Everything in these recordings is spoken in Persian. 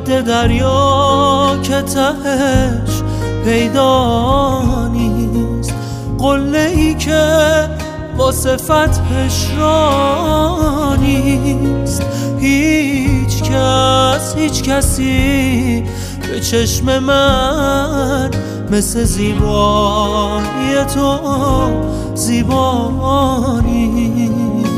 حد دریا که تهش پیدا نیست، قله ای که واسه فتحش را نیست. هیچ کسی به چشم من مثل زیبایی تو زیبا نیست.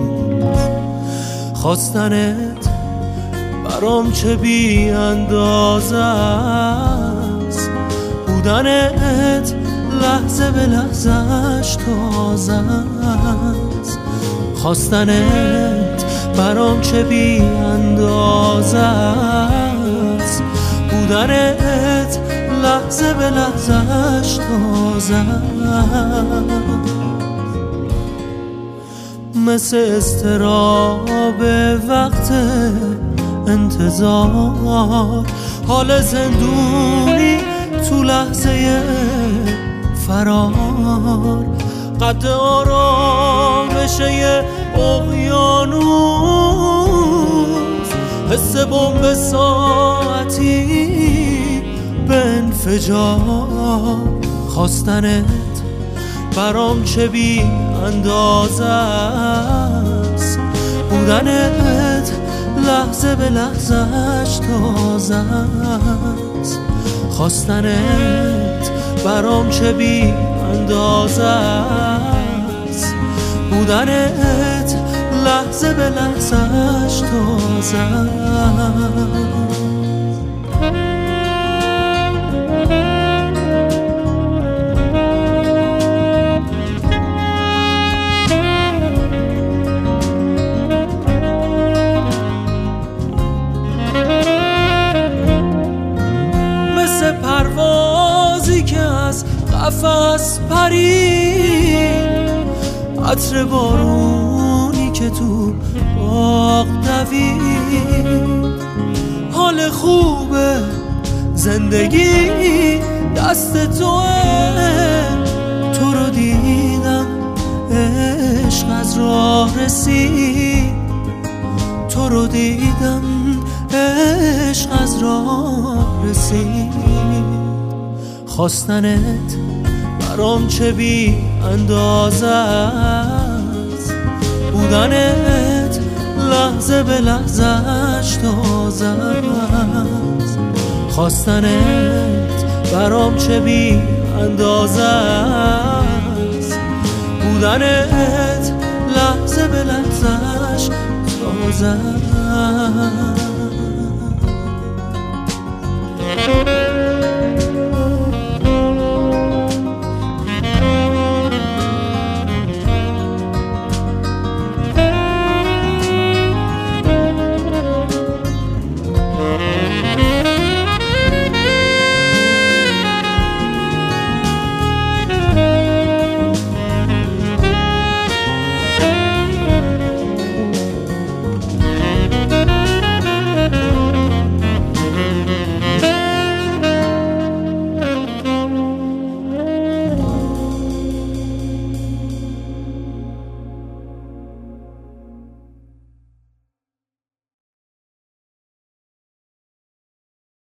خواستنت برام چه بی اندازه است، بودنت لحظه به لحظهش تازه است. خواستنت برام چه بی اندازه است، بودنت لحظه به لحظهش تازه است. مثل اضطراب وقت انتظار، حال زندونی تو لحظه فرار، قد آرامش یه اقیانوس، حس بمب ساعتی به انفجار. خواستنت برام چه بی اندازه است، بودنت لحظه به لحظهش تازه است. خواستنت برام چه بی اندازه است، بودنت لحظه به لحظهش تازه است. پروازی که از قفس پرید، عطر بارونی که تو باغ دوید، حال خوبه زندگی دست توه. تو رو دیدم عشق از راه رسید، تو رو دیدم عشق از راه رسید. خواستنت برام چه بی اندازه است، بودنت لحظه به لحظهش تازه است. خواستنت برام چه بی اندازه است، بودنت لحظه به لحظهش تازه است.